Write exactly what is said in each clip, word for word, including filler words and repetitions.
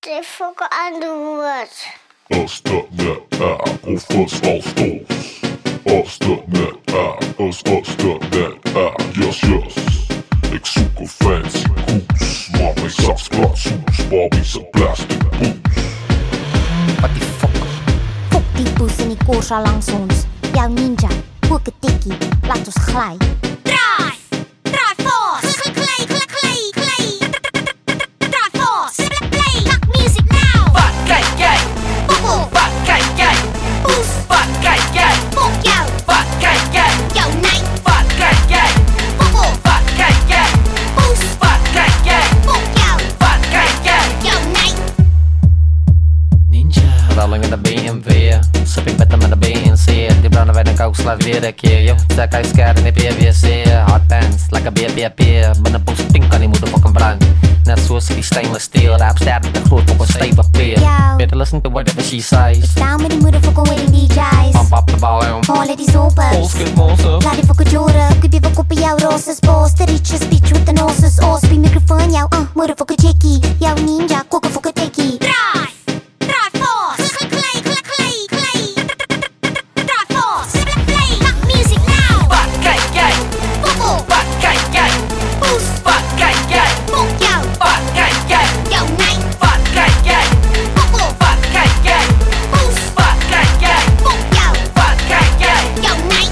Det fucker andet wordt. Os der med er Rufus og Stos. Os der med er os, os der med er yes, yes. Ikke super fancy hus. Mamma sags glatshus, Bobby så plastic bus. Wat die fuck? Fuck die bus en die Corsa langs ons. Jou ninja, ook 'n tikkie, laat ons gly. Drive! Drive fast! Clay, clay, clay, clay. Drive fast! Play! Lock music now! Wat kyk jy? Bobbel! Wat kyk jy? Boes! Wat kyk jy? Fok jou! Wat kyk jy? Jou nee! Wat kyk jy? Bobbel! Wat kyk jy? Boes! Wat kyk jy? Fok jou! Wat kyk jy? Jou nee! Ninja. Rolling in de B M W, sipping beter met de B N C. Die branden bij de koukslaaf weer een keer. Yo, zeg hij scared in de P W C. Hot pants, like a B B P. Binnen post pink kan die moeder fucking brand. Net zoals die stainless steel. Rap sterk met de groot op een steenpapier. Better listen to whatever she says. Down met die motherfucking wedding D J's. Pump up the volume. Alle die soppers. Polskut monster. Laat die fucking joren. Ik heb ook op jou roses boss. De richest bitch with the noses. Oh, spie microfoon jou. Uh, motherfucking chickie. Jou ninja, koken fucking tikkie. Drive! Drive fast! Clay, clay, clay, clay. Drive fast! Play! Lock music now! Wat kyk jy? Bobbel! Wat kyk jy? Boes! Wat kyk jy? Fok jou! Wat kyk jy? Jou nee! Wat kyk jy? Bobbel! Wat kyk jy? Boes! Wat kyk jy? Fok jou! Wat kyk jy? Jou nee!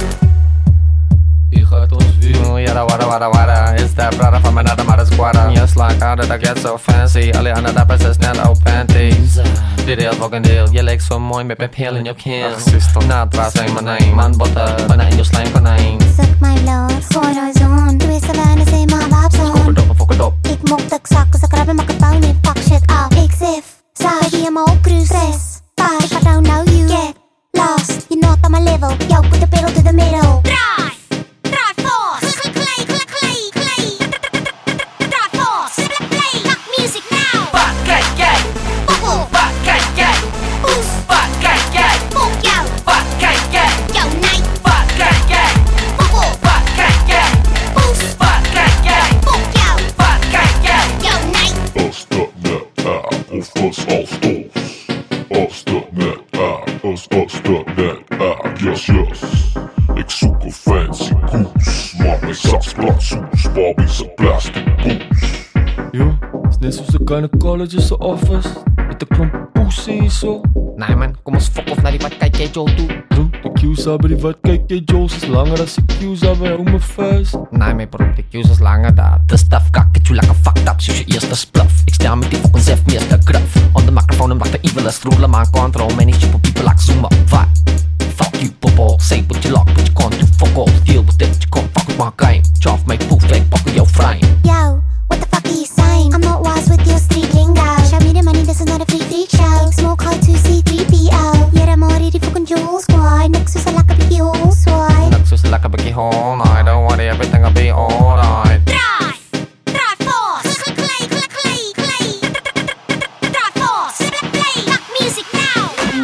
Wie gaat ons view? Yada wada wada wada. Is that brother from another mother's squatter? Just like how did I get so fancy? Alle andere dappers is net op panties. Dit heel fucking deel. Je lijkt zo mooi met mijn pil in je kin. Na het was zijn mijn naam. Man botten, bijna in je slijmkonijn. Suck my blood, gooi nou zon. Doe eens savannah, say my bab's Fok on. het op en fok het op. Ik mok dat ik zakken, ze krabben, maak het touw niet, pak shit up. Ik zif, saai, die hem op cruise. Stress, fight, if I don't know you. Get lost, you're not on my level. Yo, put the pedal to the middle. Drive! Drive fast! Clay, clay, clay, clay. Drive fast! Play! Lock music now! Wat kyk jy? Bobbel! Wat kyk jy? Boes! Wat kyk jy? Fok jou! Wat kyk jy? Jou nee! Wat kyk jy? Bobbel! Wat kyk jy? Boes! Wat kyk jy? Fok jou! Wat kyk jy? Jou nee! Os der med er Rufus og Stos. Os der med er os, os der med er yes, yes. Ikke super fancy hus. Mamma sags glatshus, Bobby så plastic bus. Jo, is net soos 'n kleine college office met 'n klomp poesie so. Nee man, kom ons fok of naar die wat kijk jij Joe toe. Bro, die Q's by die wat kyk jy Joes is langer as die Q's by home first. Nee man bro, die Q's is langer daar. De stuff kak het you like a fucked up, soos je eerste spliff. Ik stel met die fucking zef meester graf. On the microphone en wacht de evil is roelen man control. Many stupid people like zoom up, what? Fuck you, popo, say what you like, but you can't do fuck all. Deal with it, you can't fuck with my game. Draft my poof, like fuck your frame. Yo, what the fuck are you saying? I'm not wise with your street lingo. Show me the money, this is not a free freak show. Smoke hard to C three P O. Yeah, I'm already fucking jewel squad. Next is a like a biggie whole swine. Looks just like a biggie hole night. Don't worry, everything will be alright. Drive! Drive fast! Clay, clay, clay, clay. Drive fast! Play! Lock music now!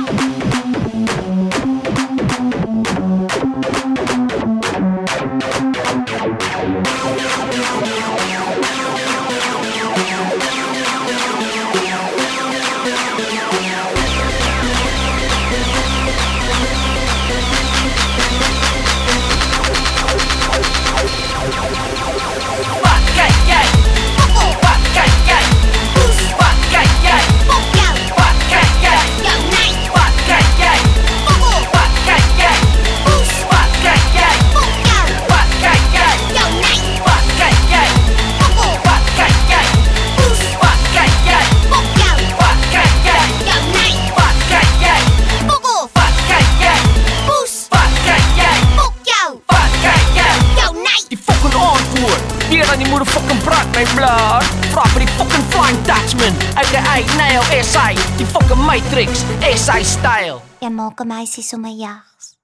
Wat kyk jy? Bobbel! Wat kyk jy? Boes! Wat kyk jy? Fok jou! Wat kyk jy? Jou nee! Wat kyk jy? Bobbel! Wat kyk jy? Boes! Wat kyk jy? Fok jou! Wat kyk jy? Jou nee! Wat kyk jy? Bobbel! Wat kyk jy? Boes! Wat kyk jy? Fok jou! Wat kyk jy? Jou nee! Wat kyk jy? Bobbel! Wat kyk jy? Boes! Wat kyk jy? Fok jou! Wat kyk jy? Jou nee! Die fucking antwoord. Weer aan die moeder fucking brak my blaar. Vra vir die fucking Flying Dutchman, aka Nail S I. Die fucking Matrix S I style. Jy maak 'n meisie sommer jags.